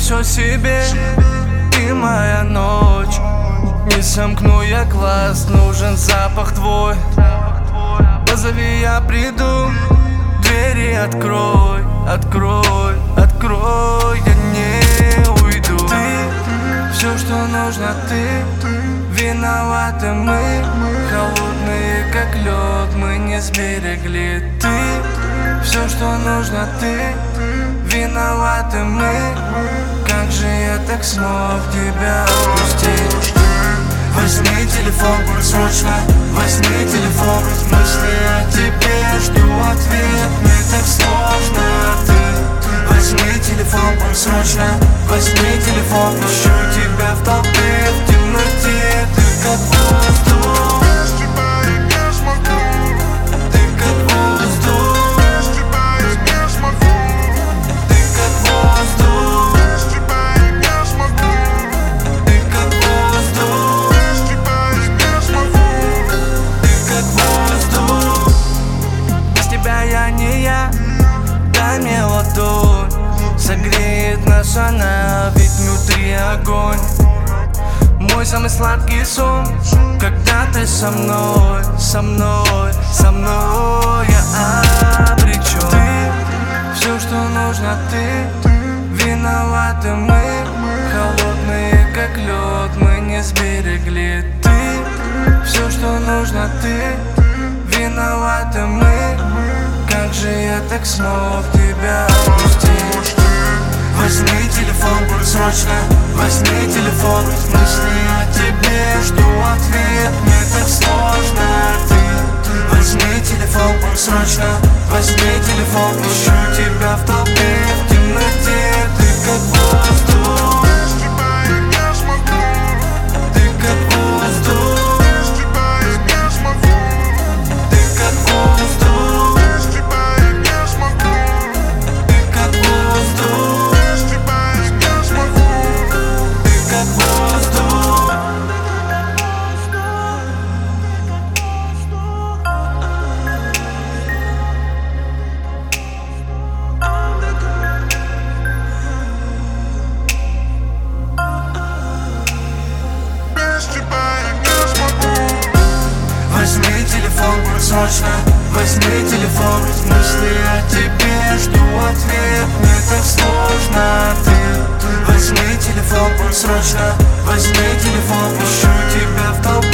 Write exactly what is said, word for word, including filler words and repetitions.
все себе, ты моя ночь. Не сомкну я глаз, нужен запах твой. Позови, я приду, двери открой, открой, открой, я не уйду. Ты, все, что нужно, ты, виноваты мы, холодные как лед, мы не сберегли. Ты, все, что нужно, ты, виноваты мы. Как же я так смог тебя отпустить? Возьми телефон, срочно, возьми телефон. Мысли о тебе, жду ответ, мне так сложно. Ты, возьми телефон, срочно, возьми телефон. Ищу тебя в толпе, в темноте, ты как воздух. Без тебя я не смогу. Ты как воздух. Без тебя я не смогу. Ты как воздух. Без тебя я не смогу. Ты как воздух. Без тебя я не смогу. Ты как воздух. Без тебя я не я. Дай мне ладонь, согреет нас она, ведь внутри огонь. Мой самый сладкий сон, когда ты со мной, со мной, со мной я обречен. Ты, все, что нужно, ты, виноваты мы, холодные как лед, мы не сберегли. Ты, все, что нужно, ты, виноваты мы. Как же я так смог тебя отпустить? Возьми телефон, срочно, возьми телефон. Мысли о тебе, жду ответ, мне так сложно. Ты, возьми телефон, срочно, возьми телефон. Ищу тебя в толпе, в темноте, ты как воздух. Без тебя я не смогу. Ты как воздух. Без тебя я не смогу. Ты как воздух. Без тебя я не смогу. Ты как воздух. Без тебя я не смогу. Ты как воздух. Без тебя я не смогу. Возьми телефон, срочно, возьми телефон. Мысли о тебе, жду ответ, мне так сложно. Ты, возьми телефон, срочно, возьми телефон. Ищу тебя в толпе.